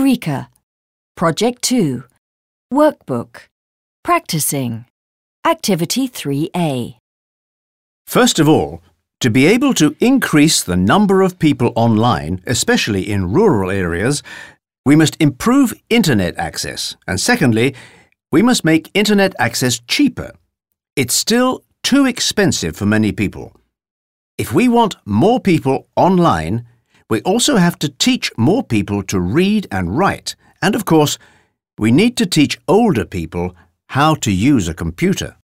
Eureka! Project 2. Workbook. Practicing. Activity 3A. First of all, to be able to increase the number of people online, especially in rural areas, we must improve internet access. And secondly, we must make internet access cheaper. It's still too expensive for many people. If we want more people online, we also have to teach more people to read and write. And of course, we need to teach older people how to use a computer.